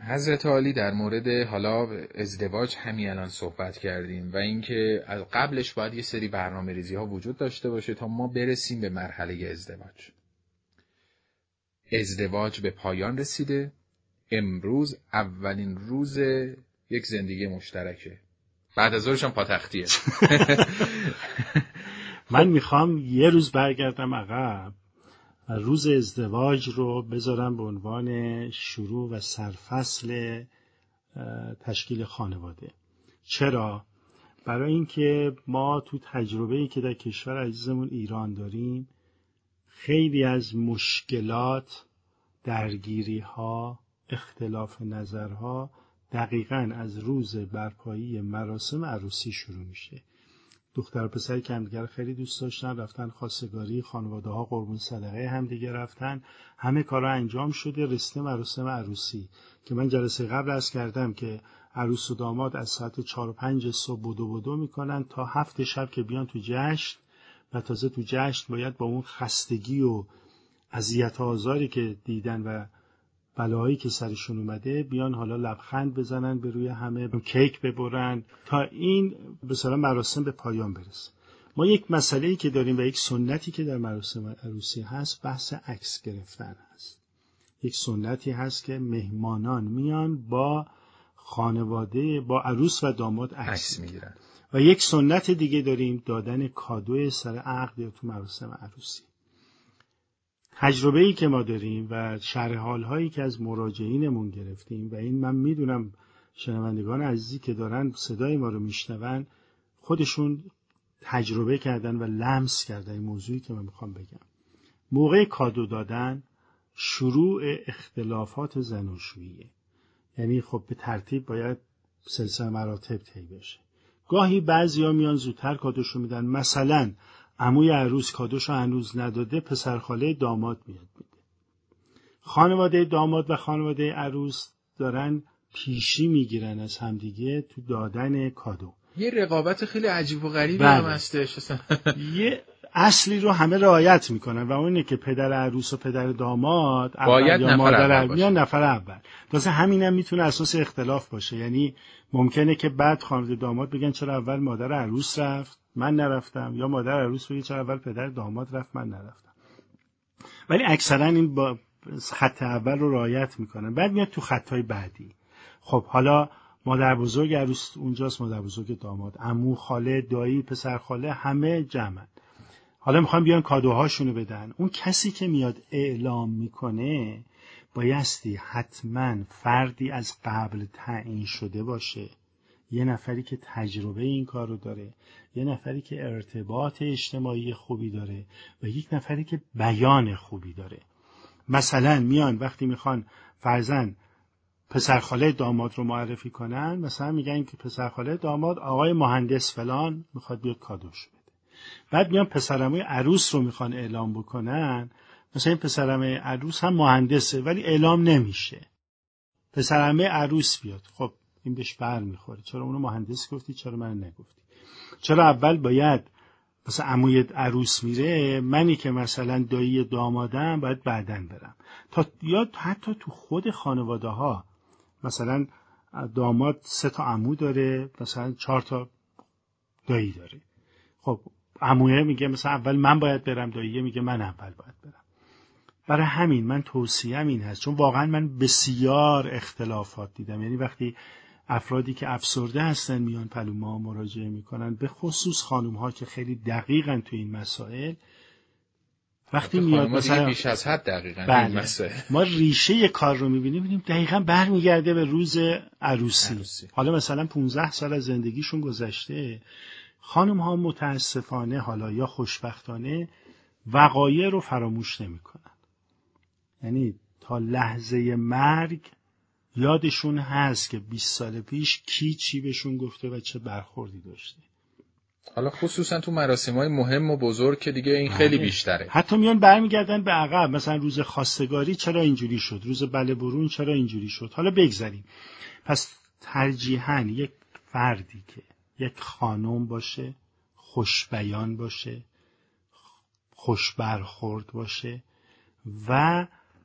حضرت عالی در مورد حالا ازدواج همین الان صحبت کردیم و اینکه قبلش باید یه سری برنامه‌ریزی ها وجود داشته باشه تا ما برسیم به مرحله ازدواج. ازدواج به پایان رسیده. امروز اولین روز یک زندگی مشترکه. بعد از ظهرش هم پاتختیه. من میخوام یه روز برگردم عقب و روز ازدواج رو بذارم به عنوان شروع و سرفصل تشکیل خانواده. چرا؟ برای اینکه ما تو تجربه‌ای که در کشور عزیزمون ایران داریم خیلی از مشکلات، درگیری‌ها، اختلاف نظرها دقیقاً از روز برپایی مراسم عروسی شروع میشه. دختر و پسری که همدیگر خیلی دوست داشتن رفتن خواستگاری، خانواده‌ها قربون صدقه همدیگه رفتن، همه کارا انجام شده، رسیده مراسم عروسی که من جلسه قبل عرض کردم که عروس و داماد از ساعت 4 و 5 صبح بدو میکنن تا 7 شب که بیان تو جشن و تازه تو جشن باید با اون خستگی و اذیت و آزاری که دیدن و بلایی که سرشون اومده بیان حالا لبخند بزنن به روی همه، کیک ببرن تا این به صلاح مراسم به پایان برسه. ما یک مسئله‌ای که داریم و یک سنتی که در مراسم عروسی هست بحث عکس گرفتن هست. یک سنتی هست که مهمانان میان با خانواده، با عروس و داماد عکس میگیرن و یک سنت دیگه داریم دادن کادوی سر عقد یا تو مراسم عروسی. تجربه‌ای که ما داریم و شرح حال‌هایی که از مراجعینمون گرفتیم و این من میدونم شنوندگان عزیزی که دارن صدای ما رو میشنون خودشون تجربه کردن و لمس کردن این موضوعی که من میخوام بگم. موقع کادو دادن شروع اختلافات زناشوییه. یعنی خب به ترتیب باید سلسله مراتب طی بشه. گاهی بعضیا میان زودتر کادوشو میدن، مثلا عموی عروس کادوشو هنوز نداده، پسرخاله داماد میاد میده. خانواده داماد و خانواده عروس دارن پیشی میگیرن از همدیگه تو دادن کادو. یه رقابت خیلی عجیب و غریبی هم هستش. یه اصلی رو همه رعایت میکنن و اونه که پدر عروس و پدر داماد باید یا مادر میان نفر اول. واسه همینم میتونه اساس اختلاف باشه. یعنی ممکنه که بعد خانواده داماد بگن چرا اول مادر عروس رفت من نرفتم، یا مادر عروس بگه چرا اول پدر داماد رفت من نرفتم. ولی اکثرا این با خط اول رو رعایت میکنن. بعد میاد تو خطای بعدی. خب حالا مادر بزرگ عروس اونجاست، مادر بزرگ داماد، عمو، خاله، دایی، پسر خاله، همه جمعن. حالا میخوام بیان کادوهاشونو بدن. اون کسی که میاد اعلام میکنه بایستی حتما فردی از قبل تعیین شده باشه، یه نفری که تجربه این کار رو داره، یه نفری که ارتباط اجتماعی خوبی داره و یک نفری که بیان خوبی داره. مثلا میان وقتی میخوان فرضاً پسرخاله داماد رو معرفی کنن، مثلا میگن که پسرخاله داماد آقای مهندس فلان میخواد بیاد کادوش بده. بعد میان پسرعموی عروس رو میخوان اعلام بکنن، مثلا این پسرعموی عروس هم مهندسه ولی اعلام نمیشه. پسرعموی عروس بیاد، خب این بهش بر میخوره، چرا اونو مهندس گفتی چرا من نگفتی؟ چرا اول باید مثلا عموی عروس میره، منی که مثلا دایی دامادم باید بعدن برم؟ یا حتی تو خود خانواده ها مثلا داماد 3 تا عمو داره، مثلا 4 تا دایی داره. خب عمویه میگه مثلا اول من باید برم، داییه میگه من اول باید برم. برای همین من توصیه‌ام این هست، چون واقعا من بسیار اختلافات دیدم. یعنی وقتی افرادی که افسرده هستن میان پلو ما مراجعه میکنن، به خصوص خانم ها که خیلی دقیقاً تو این مسائل، وقتی میاد مثلا بیش از حد دقیقاً بله. این مسائل ما ریشه کار رو میبینیم دقیقاً برمیگرده به روز عروسی. حالا مثلا 15 سال از زندگیشون گذشته، خانم ها متاسفانه حالا یا خوشبختانه وقایع رو فراموش نمیکنن. یعنی تا لحظه مرگ یادشون هست که 20 سال پیش کی چی بهشون گفته و چه برخوردی داشته. حالا خصوصا تو مراسم‌های مهم و بزرگ که دیگه این خیلی بیشتره. حتی میان برمیگردن به عقب، مثلا روز خواستگاری چرا اینجوری شد، روز بله برون چرا اینجوری شد. حالا بگذاریم. پس ترجیحاً یک فردی که یک خانم باشه، خوش بیان باشه، خوش برخورد باشه و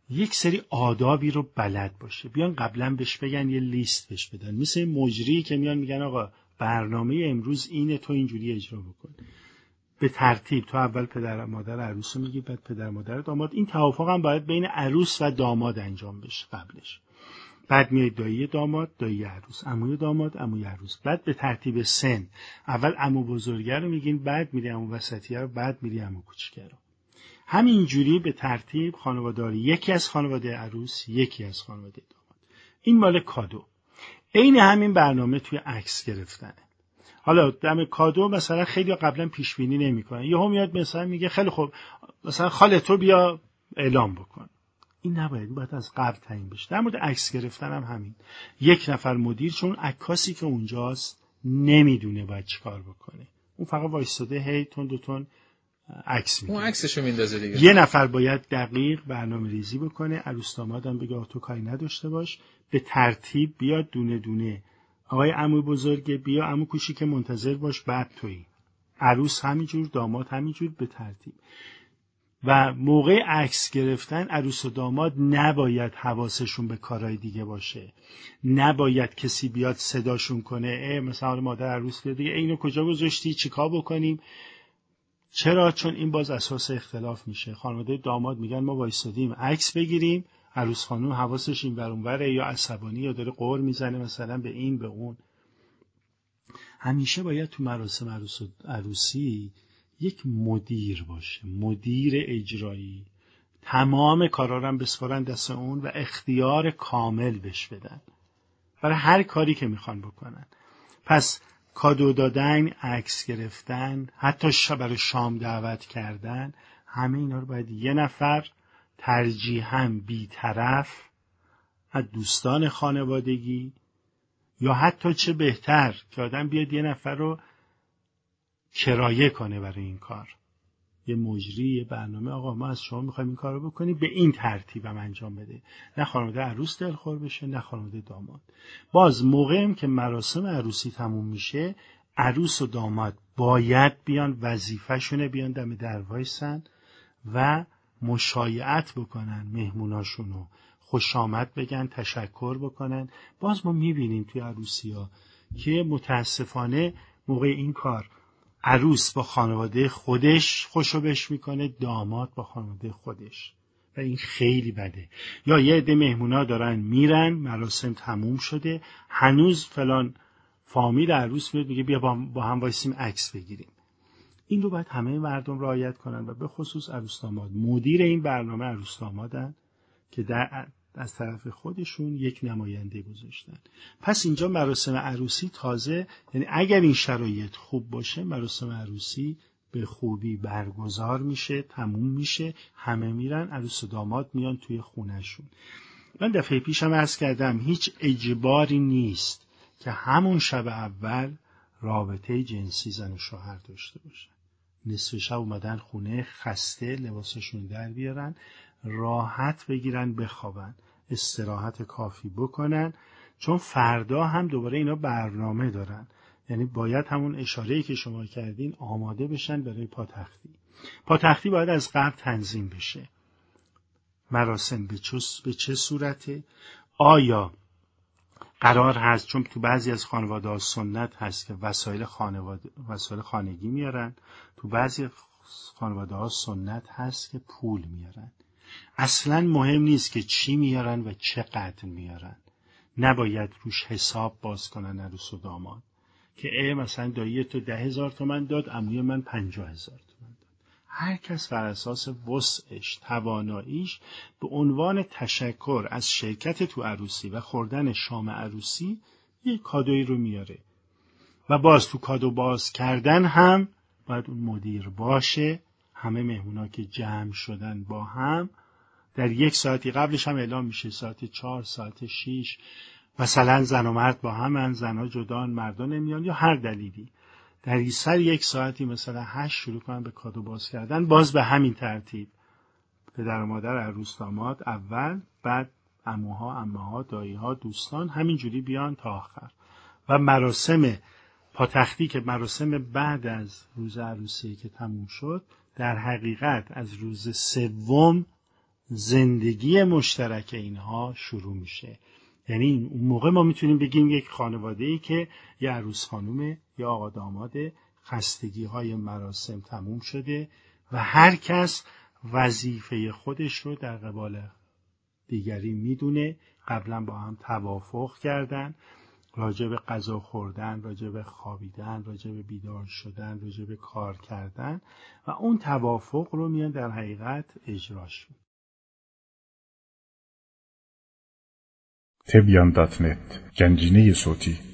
یک سری آدابی رو بلد باشه، بیان قبلا بهش بگن، یه لیست بهش بدن، مثل مجری که میان میگن آقا برنامه امروز اینه، تو اینجوری اجرا بکن به ترتیب. تو اول پدر مادر عروس رو میگی، بعد پدر مادر داماد. این توافق هم باید بین عروس و داماد انجام بشه قبلش. بعد میاد دایی داماد، دایی عروس، عموی داماد، عموی عروس. بعد به ترتیب سن، اول عمو بزرگه رو میگین، بعد میری عمو وسطیه رو، بعد میری عمو کوچیکه رو. همینجوری به ترتیب خانواده‌داری، یکی از خانواده عروس، یکی از خانواده داماد. این مال کادو. عین همین برنامه توی عکس گرفتنه. حالا دم کادو مثلا خیلی قبلا پیش بینی نمی‌کنن، یهو میاد مثلا میگه خیلی خوب مثلا خاله تو بیا اعلام بکن. این نباید، باید از قبل تعیین بشه. در مورد عکس گرفتن هم همین. یک نفر مدیر، چون عکاسی که اونجاست نمیدونه باید چیکار بکنه، اون فقط وایستاده هی تون دو تون عکس میگیره، اون عکسشو میندازه دیگه. یه نفر باید دقیق برنامه ریزی بکنه. عروس دامادم بگه تو کاری نداشته باش، به ترتیب بیاد دونه دونه. آقای عمو بزرگ بیا، عمو کوچیک منتظر باش، بعد تویی. عروس همینجور، داماد همینجور، به ترتیب. و موقع عکس گرفتن عروس و داماد نباید حواسشون به کارهای دیگه باشه، نباید کسی بیاد صداشون کنه مثلا مادر عروس بیاد دیگه اینو کجا گذاشتی، چیکار بکنیم. چرا؟ چون این باز اساس اختلاف میشه. خانواده داماد میگن ما وایسادیم عکس بگیریم، عروس خانم حواسش این ور اون وره، یا عصبانی یا داره قور میزنه مثلا به این به اون. همیشه باید تو مراسم عروسی یک مدیر باشه، مدیر اجرایی. تمام کارا رو هم بسپارن دست اون و اختیار کامل بهش بدن برای هر کاری که میخوان بکنن. پس کادو دادن، عکس گرفتن، حتی برای شام دعوت کردن، همه اینا رو باید یه نفر، ترجیحاً بی‌طرف از دوستان خانوادگی، یا حتی چه بهتر که آدم بیاد یه نفر رو کرایه کنه برای این کار، یه مجری، یه برنامه، آقا ما از شما میخوایم این کار رو بکنیم، به این ترتیبم انجام بده. نه خانواده عروس دلخور بشه، نه خانواده داماد. باز موقعیم که مراسم عروسی تموم میشه، عروس و داماد باید بیان، وظیفه‌شونه بیان دم در وایسن و مشایعت بکنن، مهموناشونو خوش آمد بگن، تشکر بکنن. باز ما میبینیم توی عروسی‌ها که متاسفانه موقع این کار عروس با خانواده خودش خوشو بش میکنه، داماد با خانواده خودش، و این خیلی بده. یا یه عده مهمونا دارن میرن، مراسم تموم شده، هنوز فلان فامیل عروس میاد میگه بیا با هم وایسیم عکس بگیریم. این رو باید همه مردم رعایت کنن و به خصوص عروس داماد. مدیر این برنامه عروس دامادن که از طرف خودشون یک نماینده گذاشتن. پس اینجا مراسم عروسی تازه، یعنی اگر این شرایط خوب باشه، مراسم عروسی به خوبی برگزار میشه، تموم میشه، همه میرن، عروس و داماد میان توی خونهشون. من دفعه پیشم عرض کردم هیچ اجباری نیست که همون شب اول رابطه جنسی زن و شوهر داشته باشن. نصف شب اومدن خونه خسته، لباسشون در بیارن، راحت بگیرن بخوابن، استراحت کافی بکنن، چون فردا هم دوباره اینا برنامه دارن. یعنی باید همون اشاره‌ای که شما کردین آماده بشن برای پاتختی. پاتختی باید از قبل تنظیم بشه. مراسم به چه صورته؟ آیا قرار هست، چون تو بعضی از خانواده‌ها سنت هست که وسایل خانگی میارن، تو بعضی خانواده‌ها سنت هست که پول میارن. اصلاً مهم نیست که چی میارن و چقدر میارن. نباید روش حساب باز کنن عروس و داماد که مثلا دایی تو 10,000 تومان داد، عموی من 50,000 تومان داد. هر کس بر اساس وسعش، تواناییش، به عنوان تشکر از شرکت تو عروسی و خوردن شام عروسی یک کادویی رو میاره. و باز تو کادو باز کردن هم باید اون مدیر باشه. همه مهمونا که جمع شدن با هم در یک ساعتی قبلش هم اعلام میشه، ساعت 4، ساعت 6، مثلا زن و مرد با همن، زنها جدان، مردا نمیان یا هر دلیلی، در سر یک ساعتی مثلا 8 شروع کنن به کادو باز کردن. باز به همین ترتیب پدر و مادر عروس داماد اول، بعد عموها، عمه‌ها، دایی‌ها، دوستان، همینجوری بیان تا آخر. و مراسم پاتختی که مراسم بعد از روز عروسی که تموم شد، در حقیقت از روز سوم زندگی مشترک اینها شروع میشه. یعنی اون موقع ما میتونیم بگیم یک خانواده‌ای که یه عروس خانومه یا آقا داماده، خستگی‌های مراسم تموم شده و هر کس وظیفه خودش رو در قبال دیگری میدونه. قبلا با هم توافق کردن راجع به غذا خوردن، راجع به خوابیدن، راجع به بیدار شدن، راجع به کار کردن و اون توافق رو میان در حقیقت اجراش میکنن. تبیان.net گنجینه صوتی